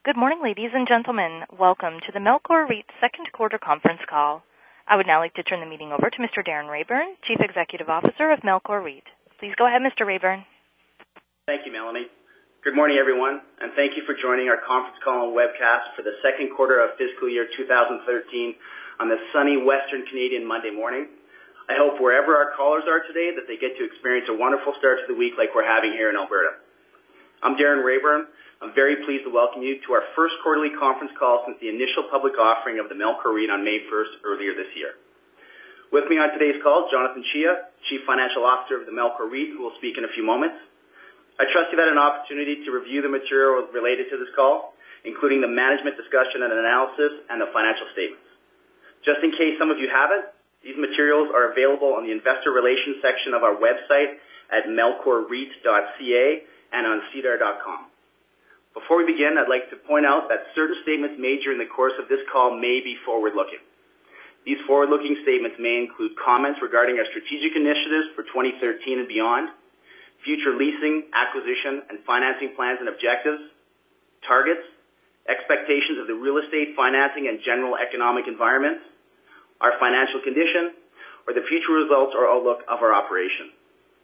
Good morning, ladies and gentlemen. Welcome to the Melcor REIT second quarter conference call. I would now like to turn the meeting over to Mr. Darren Rayburn, Chief Executive Officer of Melcor REIT. Please go ahead, Mr. Rayburn. Thank you, Melanie. Good morning, everyone, and thank you for joining our conference call and webcast for the second quarter of fiscal year 2013 on this sunny Western Canadian Monday morning. I hope wherever our callers are today that they get to experience a wonderful start to the week like we're having here in Alberta. I'm Darren Rayburn. I'm very pleased to welcome you to our first quarterly conference call since the initial public offering of the Melcor REIT on May 1st earlier this year. With me on today's call, Jonathan Chia, Chief Financial Officer of the Melcor REIT, who will speak in a few moments. I trust you've had an opportunity to review the material related to this call, including the management discussion and analysis and the financial statements. Just in case some of you haven't, these materials are available on the Investor Relations section of our website at melcorreit.ca and on sedar.com. Before we begin, I'd like to point out that certain statements made during the course of this call may be forward-looking. These forward-looking statements may include comments regarding our strategic initiatives for 2013 and beyond, future leasing, acquisition, and financing plans and objectives, targets, expectations of the real estate, financing, and general economic environment, our financial condition, or the future results or outlook of our operation.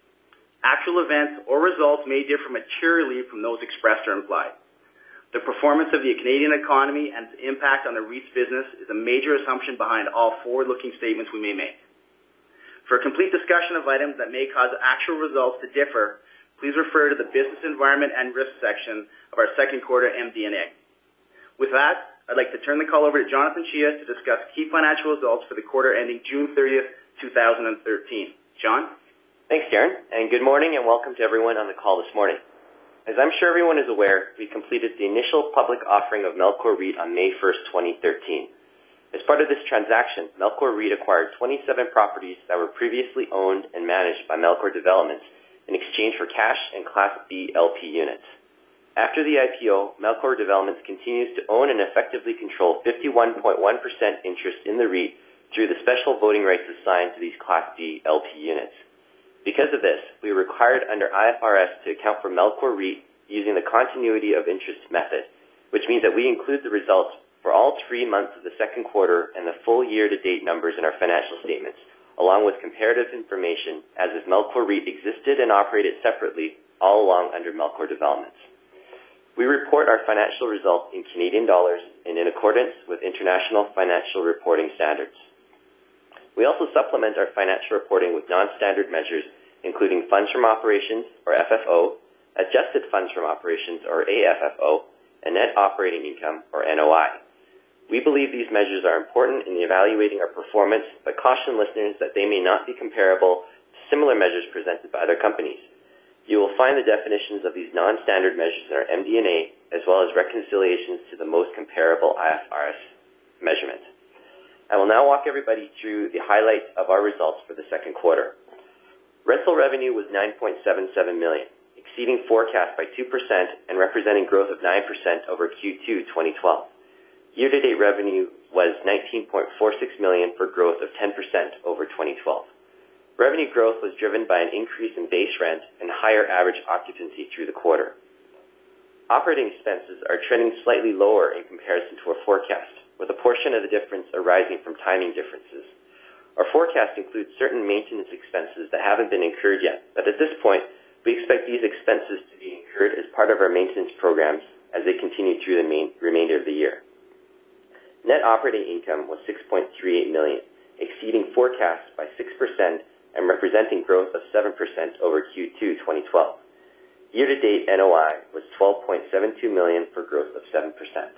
Actual events or results may differ materially from those expressed or implied. The performance of the Canadian economy and its impact on the REIT's business is a major assumption behind all forward-looking statements we may make. For a complete discussion of items that may cause actual results to differ, please refer to the Business Environment and Risk section of our second quarter MD&A. With that, I'd like to turn the call over to Jonathan Chia to discuss key financial results for the quarter ending June 30th, 2013. John? Thanks, Darren, and good morning and welcome to everyone on the call this morning. As I'm sure everyone is aware, we completed the initial public offering of Melcor REIT on May 1st, 2013. As part of this transaction, Melcor REIT acquired 27 properties that were previously owned and managed by Melcor Developments in exchange for cash and Class B LP units. After the IPO, Melcor Developments continues to own and effectively control 51.1% interest in the REIT through the special voting rights assigned to these Class B LP units. Because of this, we were required under IFRS to account for Melcor REIT using the continuity of interest method, which means that we include the results for all 3 months of the second quarter and the full year-to-date numbers in our financial statements, along with comparative information as if Melcor REIT existed and operated separately all along under Melcor Developments. We report our financial results in Canadian dollars and in accordance with International Financial Reporting Standards. We also supplement our financial reporting with non-standard measures, including funds from operations, or FFO, adjusted funds from operations, or AFFO, and net operating income, or NOI. We believe these measures are important in evaluating our performance, but caution listeners that they may not be comparable to similar measures presented by other companies. You will find the definitions of these non-standard measures in our MD&A, as well as reconciliations to the most comparable IFRS measurement. I will now walk everybody through the highlights of our results for the second quarter. Rental revenue was $9.77 million, exceeding forecast by 2% and representing growth of 9% over Q2 2012. Year-to-date revenue was $19.46 million for growth of 10% over 2012. Revenue growth was driven by an increase in base rent and higher average occupancy through the quarter. Operating expenses are trending slightly lower in comparison to our forecast, with a portion of the difference arising from timing differences. Our forecast includes certain maintenance expenses that haven't been incurred yet, but at this point, we expect these expenses to be incurred as part of our maintenance programs as they continue through the remainder of the year. Net operating income was $6.38 million, exceeding forecast by 6% and representing growth of 7% over Q2 2012. Year-to-date NOI was $12.72 million for growth of 7%.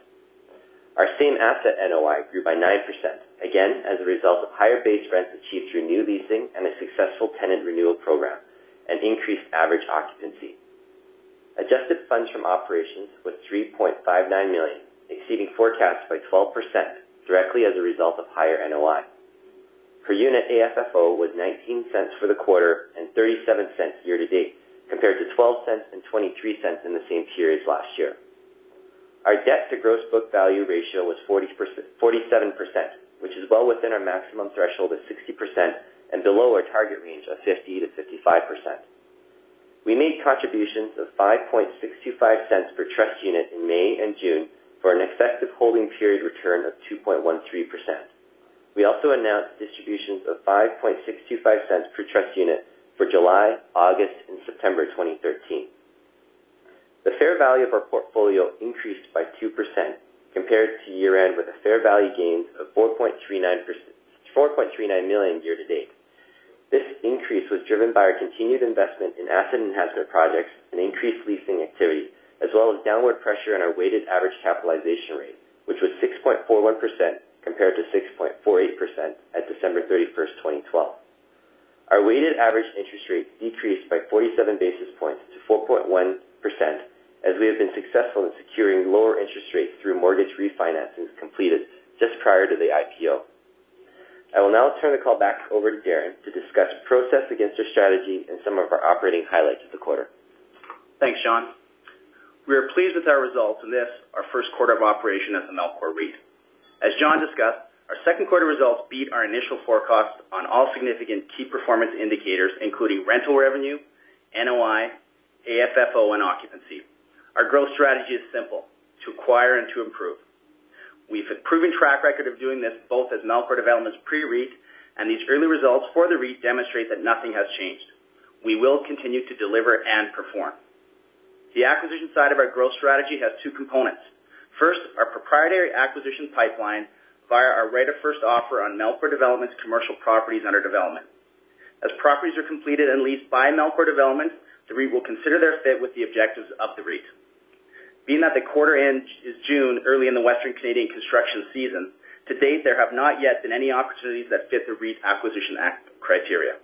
Our same asset NOI grew by 9%, again as a result of higher base rents achieved through new leasing and a successful tenant renewal program, and increased average occupancy. Adjusted funds from operations was $3.59 million, exceeding forecast by 12%, directly as a result of higher NOI. Per unit AFFO was 19 cents for the quarter and 37 cents year-to-date, compared to 12 cents and 23 cents in the same periods last year. Our debt-to-gross book value ratio was 47%, which is well within our maximum threshold of 60% and below our target range of 50 to 55%. We made contributions of 5.625 cents per trust unit in May and June for an effective holding period return of 2.13%. We also announced distributions of 5.625 cents per trust unit for July, August, and September 2013. The fair value of our portfolio increased by 2% compared to year-end, with a fair value gains of 4.39 million year-to-date. This increase was driven by our continued investment in asset enhancement projects and increased leasing activity, as well as downward pressure on our weighted average capitalization rate, which was 6.41% compared to 6.48% at December 31st, 2012. Our weighted average interest rate decreased by 47 basis points to 4.1%, as we have been successful in securing lower interest rates through mortgage refinancings completed just prior to the IPO. I will now turn the call back over to Darren to discuss process against our strategy and some of our operating highlights of the quarter. Thanks, Sean. We are pleased with our results in this, our first quarter of operation as the Melcor REIT. As John discussed, our second quarter results beat our initial forecast on all significant key performance indicators, including rental revenue, NOI, AFFO, and occupancy. Our growth strategy is simple: to acquire and to improve. We've a proven track record of doing this both as Melcor Developments pre-REIT, and these early results for the REIT demonstrate that nothing has changed. We will continue to deliver and perform. The acquisition side of our growth strategy has two components. First, our proprietary acquisition pipeline via our right of first offer on Melcor Developments commercial properties under development. As properties are completed and leased by Melcor Developments, the REIT will consider their fit with the objectives of the REIT. Being that the quarter end is June, early in the Western Canadian construction season, to date there have not yet been any opportunities that fit the REIT acquisition criteria.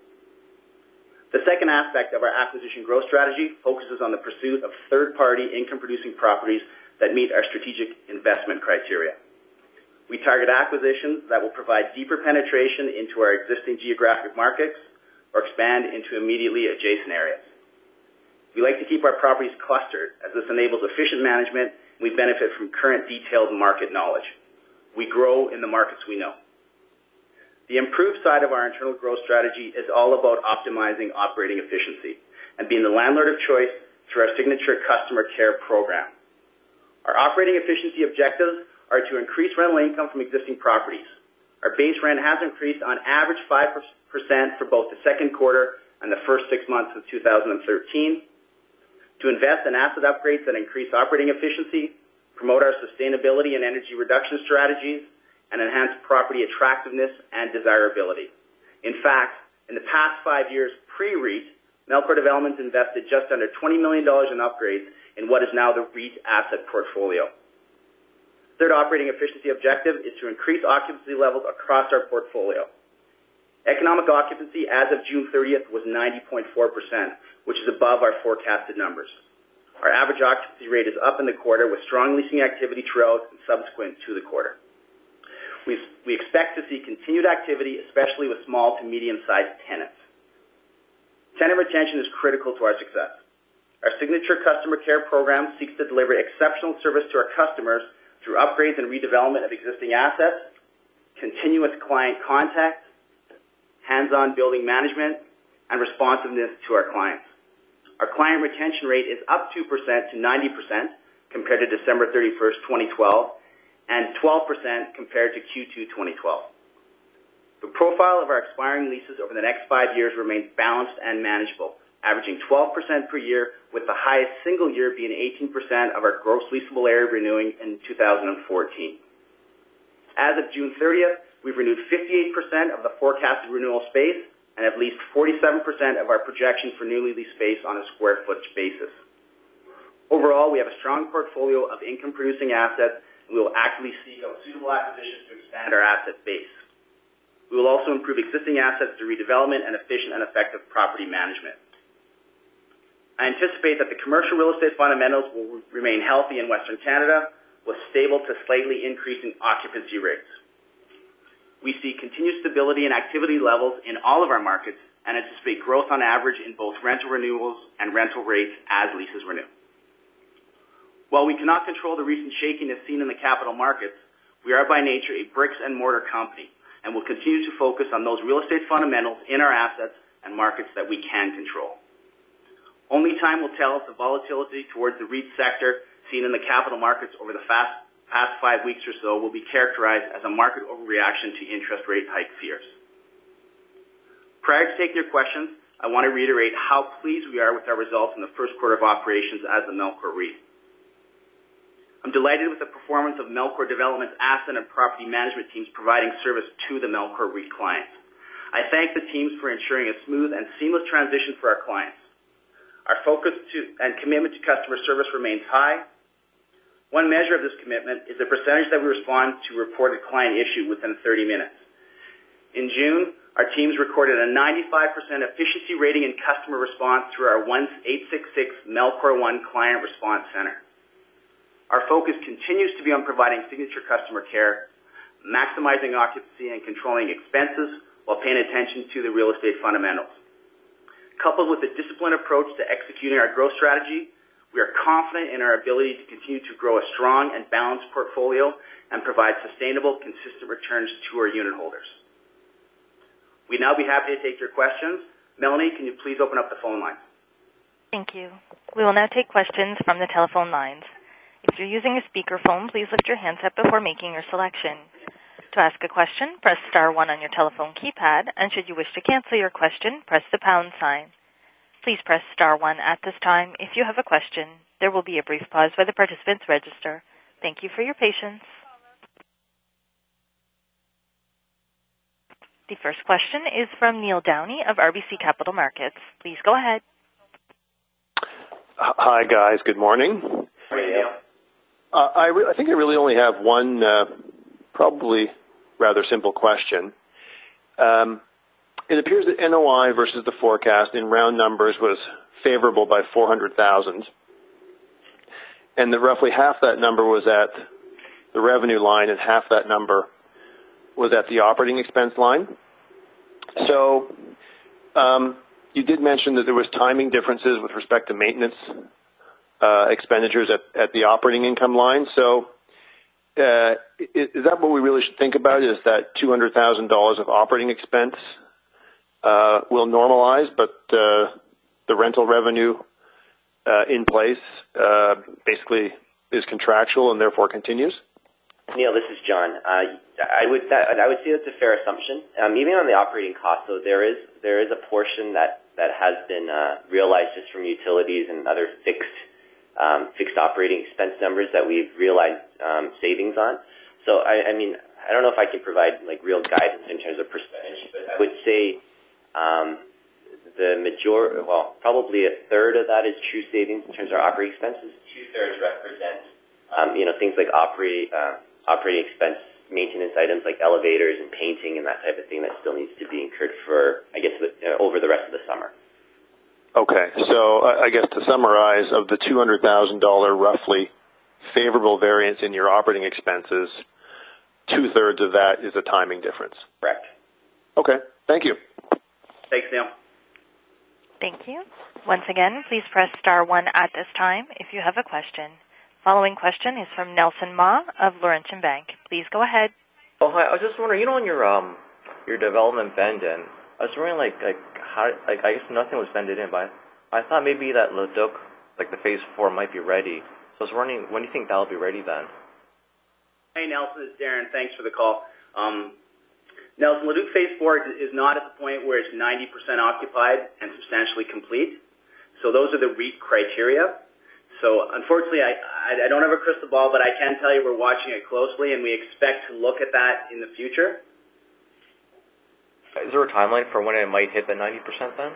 The second aspect of our acquisition growth strategy focuses on the pursuit of third-party income-producing properties that meet our strategic investment criteria. We target acquisitions that will provide deeper penetration into our existing geographic markets or expand into immediately adjacent areas. We like to keep our properties clustered, as this enables efficient management, and we benefit from current detailed market knowledge. We grow in the markets we know. The improved side of our internal growth strategy is all about optimizing operating efficiency and being the landlord of choice through our signature customer care program. Our operating efficiency objectives are to increase rental income from existing properties. Our base rent has increased on average 5% for both the second quarter and the first 6 months of 2013. To invest in asset upgrades that increase operating efficiency, promote our sustainability and energy reduction strategies, and enhance property attractiveness and desirability. In fact, in the past 5 years pre-REIT, Melcor Developments invested just under $20 million in upgrades in what is now the REIT asset portfolio. Third operating efficiency objective is to increase occupancy levels across our portfolio. Economic occupancy as of June 30th was 90.4%, which is above our forecasted numbers. Our average occupancy rate is up in the quarter with strong leasing activity throughout and subsequent to the quarter. We expect to see continued activity, especially with small to medium-sized tenants. Tenant retention is critical to our success. Our signature customer care program seeks to deliver exceptional service to our customers through upgrades and redevelopment of existing assets, continuous client contact, hands-on building management, and responsiveness to our clients. Our client retention rate is up 2% to 90% compared to December 31st, 2012, and 12% compared to Q2 2012. The profile of our expiring leases over the next 5 years remains balanced and manageable, averaging 12% per year, with the highest single year being 18% of our gross leasable area renewing in 2014. As of June 30th, we've renewed 58% of the forecasted renewal space and at least 47% of our projection for newly leased space on a square footage basis. Overall, we have a strong portfolio of income-producing assets, and we will actively seek out suitable acquisitions to expand our asset base. We will also improve existing assets through redevelopment and efficient and effective property management. I anticipate that the commercial real estate fundamentals will remain healthy in Western Canada, with stable to slightly increasing occupancy rates. We see continued stability and activity levels in all of our markets and anticipate growth on average in both rental renewals and rental rates as leases renew. While we cannot control the recent shakiness seen in the capital markets, we are by nature a bricks-and-mortar company and will continue to focus on those real estate fundamentals in our assets and markets that we can control. Only time will tell if the volatility towards the REIT sector seen in the capital markets over the past 5 weeks or so will be characterized as a market overreaction to interest rate hike fears. Prior to taking your questions, I want to reiterate how pleased we are with our results in the first quarter of operations as the Melcor REIT. I'm delighted with the performance of Melcor Development's asset and property management teams providing service to the Melcor REIT clients. I thank the teams for ensuring a smooth and seamless transition for our clients. Our focus and commitment to customer service remains high. One measure of this commitment is the percentage that we respond to reported client issue within 30 minutes. In June, our teams recorded a 95% efficiency rating in customer response through our 866 Melcor One Client Response Center. Our focus continues to be on providing signature customer care, maximizing occupancy and controlling expenses while paying attention to the real estate fundamentals. Coupled with a disciplined approach to executing our growth strategy, we are confident in our ability to continue to grow a strong and balanced portfolio and provide sustainable, consistent returns to our unit holders. We'd now be happy to take your questions. Melanie, can you please open up the phone lines? Thank you. We will now take questions from the telephone lines. If you're using a speakerphone, please lift your handset before making your selection. To ask a question, press star 1 on your telephone keypad, and should you wish to cancel your question, press the pound sign. Please press star 1 at this time if you have a question. There will be a brief pause while the participants register. Thank you for your patience. The first question is from Neil Downey of RBC Capital Markets. Please go ahead. Hi, guys. Good morning. Hey, Neil. I think I really only have one probably rather simple question. It appears that NOI versus the forecast in round numbers was favorable by $400,000, and that roughly half that number was at the revenue line and half that number was at the operating expense line. So you did mention that there was timing differences with respect to maintenance expenditures at the operating income line. So is that what we really should think about, is that $200,000 of operating expense will normalize, but the rental revenue in place basically is contractual and therefore continues? Neil, this is John. I would say that's a fair assumption. Even on the operating cost, though, there is a portion that has been realized just from utilities and other fixed operating expense numbers that we've realized savings on. So I mean, I don't know if I can provide like real guidance in terms of percentage, but I would say probably a third of that is true savings in terms of our operating expenses. 2/3 represent things like operating expense maintenance items like elevators and painting and that type of thing that still needs to be incurred for, I guess, over the rest of the summer. Okay, so I guess to summarize, of the $200,000 roughly favorable variance in your operating expenses, 2/3 of that is a timing difference. Correct. Okay, thank you. Thanks, Neil. Thank you. Once again, please press star 1 at this time if you have a question. Following question is from Nelson Ma of Laurentian Bank. Please go ahead. Oh, hi. I was just wondering, on your development Bandon, I was wondering how I guess nothing was vended in, but I thought maybe that Leduc, the phase 4 might be ready. So I was wondering, when do you think that'll be ready then? Hey, Nelson, it's Darren. Thanks for the call. Nelson, Leduc phase 4 is not at the point where it's 90% occupied and substantially complete. So those are the REIT criteria. So unfortunately, I don't have a crystal ball, but I can tell you we're watching it closely, and we expect to look at that in the future. Is there a timeline for when it might hit the 90% then?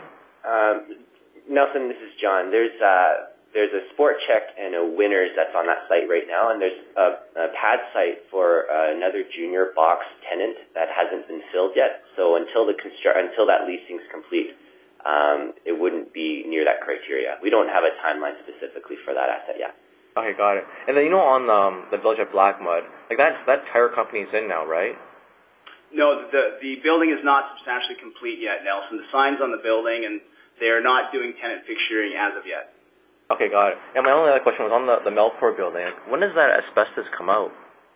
Nelson, this is John. There's a Sport Check and a Winners that's on that site right now, and there's a pad site for another junior box tenant that hasn't been filled yet. So until that leasing's complete, it wouldn't be near that criteria. We don't have a timeline specifically for that asset yet. Okay, got it. And then on the Village at Blackmud, that tire company's in now, right? No, the building is not substantially complete yet, Nelson. The sign's on the building, and they are not doing tenant fixturing as of yet. Okay, got it. And my only other question was on the Melcor building. When does that asbestos come out?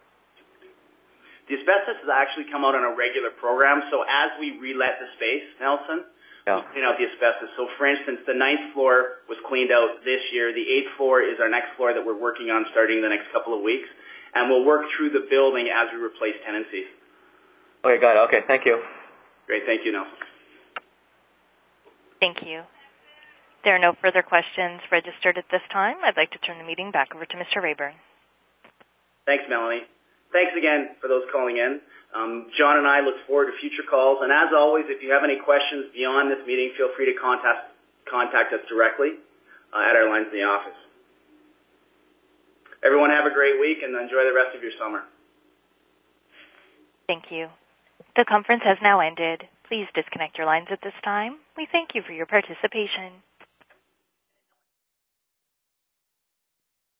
The asbestos has actually come out on a regular program. So as we relet the space, Nelson, we clean out the asbestos. So for instance, the 9th floor was cleaned out this year. The 8th floor is our next floor that we're working on starting the next couple of weeks. and we'll work through the building as we replace tenancies. Okay, got it. Okay, thank you. Great, thank you, Nelson. Thank you. There are no further questions registered at this time. I'd like to turn the meeting back over to Mr. Rayburn. Thanks, Melanie. Thanks again for those calling in. John and I look forward to future calls. And as always, if you have any questions beyond this meeting, feel free to contact us directly at our lines in the office. Everyone have a great week and enjoy the rest of your summer. Thank you. The conference has now ended. Please disconnect your lines at this time. We thank you for your participation.